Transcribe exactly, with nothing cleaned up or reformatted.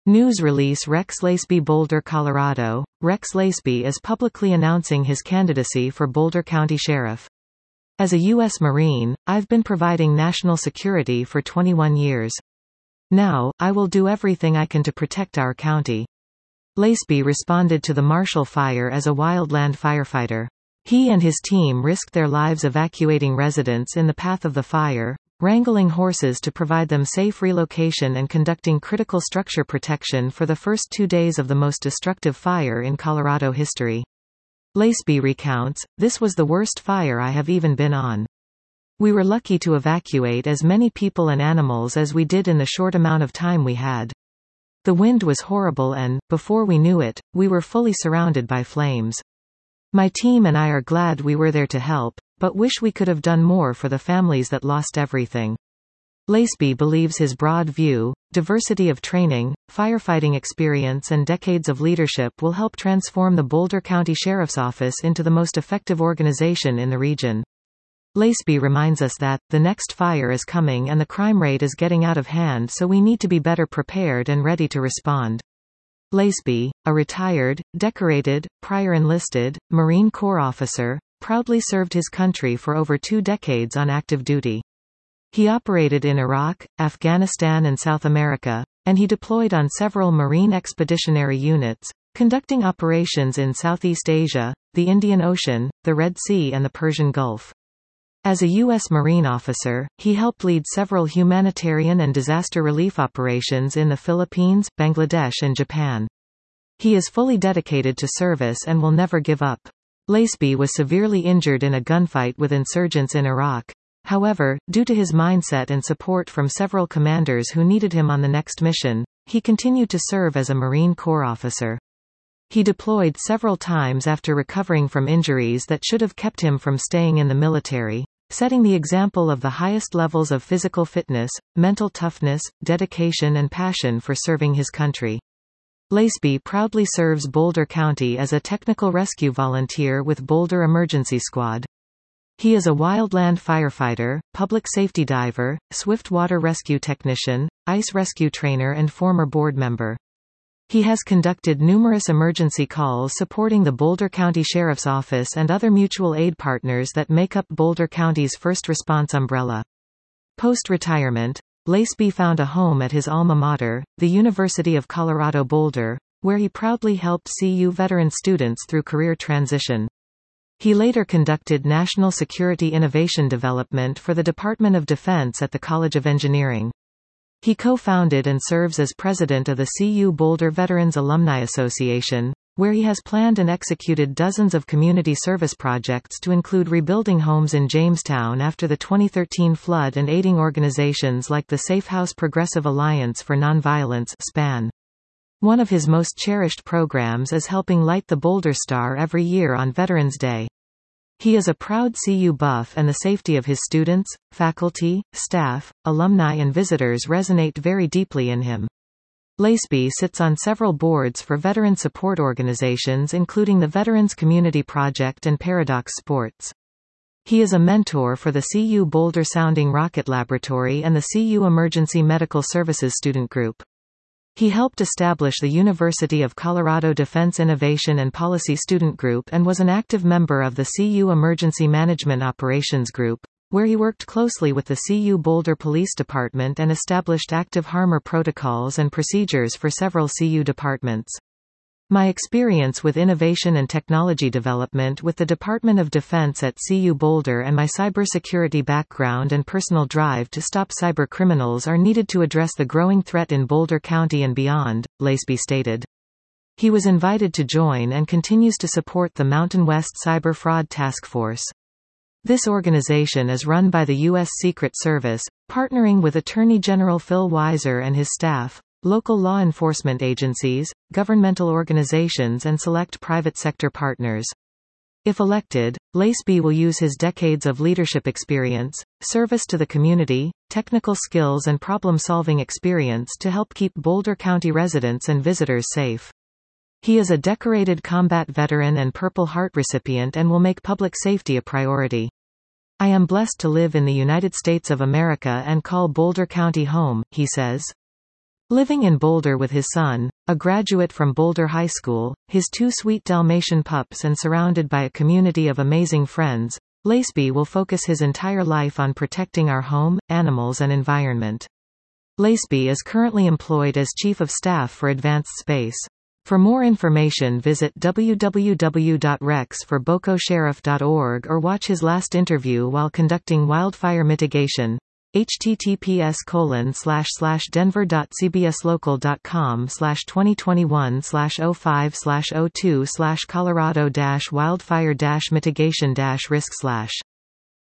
News release Rex Laceby Boulder, Colorado. Rex Laceby is publicly announcing his candidacy for Boulder County Sheriff. As a U S Marine, I've been providing national security for twenty-one years. Now, I will do everything I can to protect our county. Laceby responded to the Marshall Fire as a wildland firefighter. He and his team risked their lives evacuating residents in the path of the fire, wrangling horses to provide them safe relocation and conducting critical structure protection for the first two days of the most destructive fire in Colorado history. Laceby recounts, "This was the worst fire I have even been on. We were lucky to evacuate as many people and animals as we did in the short amount of time we had. The wind was horrible and, before we knew it, we were fully surrounded by flames. My team and I are glad we were there to help, but wish we could have done more for the families that lost everything." Laceby believes his broad view, diversity of training, firefighting experience and decades of leadership will help transform the Boulder County Sheriff's Office into the most effective organization in the region. Laceby reminds us that, the next fire is coming and the crime rate is getting out of hand, so we need to be better prepared and ready to respond. Laceby, a retired, decorated, prior enlisted, Marine Corps officer, proudly served his country for over two decades on active duty. He operated in Iraq, Afghanistan and South America, and he deployed on several Marine Expeditionary Units, conducting operations in Southeast Asia, the Indian Ocean, the Red Sea and the Persian Gulf. As a U S Marine officer, he helped lead several humanitarian and disaster relief operations in the Philippines, Bangladesh and Japan. He is fully dedicated to service and will never give up. Laceby was severely injured in a gunfight with insurgents in Iraq. However, due to his mindset and support from several commanders who needed him on the next mission, he continued to serve as a Marine Corps officer. He deployed several times after recovering from injuries that should have kept him from staying in the military, setting the example of the highest levels of physical fitness, mental toughness, dedication and passion for serving his country. Laceby proudly serves Boulder County as a technical rescue volunteer with Boulder Emergency Squad. He is a wildland firefighter, public safety diver, swift water rescue technician, ice rescue trainer and former board member. He has conducted numerous emergency calls supporting the Boulder County Sheriff's Office and other mutual aid partners that make up Boulder County's first response umbrella. Post-retirement, Laceby found a home at his alma mater, the University of Colorado Boulder, where he proudly helped C U veteran students through career transition. He later conducted National Security Innovation Development for the Department of Defense at the College of Engineering. He co-founded and serves as president of the C U Boulder Veterans Alumni Association, where he has planned and executed dozens of community service projects to include rebuilding homes in Jamestown after the twenty thirteen flood and aiding organizations like the Safe House Progressive Alliance for Nonviolence (S P A N). One of his most cherished programs is helping light the Boulder Star every year on Veterans Day. He is a proud C U buff and the safety of his students, faculty, staff, alumni and visitors resonate very deeply in him. Laceby sits on several boards for veteran support organizations including the Veterans Community Project and Paradox Sports. He is a mentor for the C U Boulder Sounding Rocket Laboratory and the C U Emergency Medical Services Student Group. He helped establish the University of Colorado Defense Innovation and Policy Student Group and was an active member of the C U Emergency Management Operations Group, where he worked closely with the C U Boulder Police Department and established active harmor protocols and procedures for several C U departments. My experience with innovation and technology development with the Department of Defense at C U Boulder and my cybersecurity background and personal drive to stop cyber criminals are needed to address the growing threat in Boulder County and beyond, Laceby stated. He was invited to join and continues to support the Mountain West Cyber Fraud Task Force. This organization is run by the U S Secret Service, partnering with Attorney General Phil Weiser and his staff, local law enforcement agencies, governmental organizations and select private sector partners. If elected, Laceby will use his decades of leadership experience, service to the community, technical skills and problem-solving experience to help keep Boulder County residents and visitors safe. He is a decorated combat veteran and Purple Heart recipient and will make public safety a priority. I am blessed to live in the United States of America and call Boulder County home, he says. Living in Boulder with his son, a graduate from Boulder High School, his two sweet Dalmatian pups and surrounded by a community of amazing friends, Laceby will focus his entire life on protecting our home, animals and environment. Laceby is currently employed as Chief of Staff for Advanced Space. For more information visit w w w dot rex for boco sheriff dot org or watch his last interview while conducting wildfire mitigation. H T T P S colon slash slash denver dot c b s local dot com slash twenty twenty-one slash oh five slash oh two slash colorado dash wildfire dash mitigation dash risk slash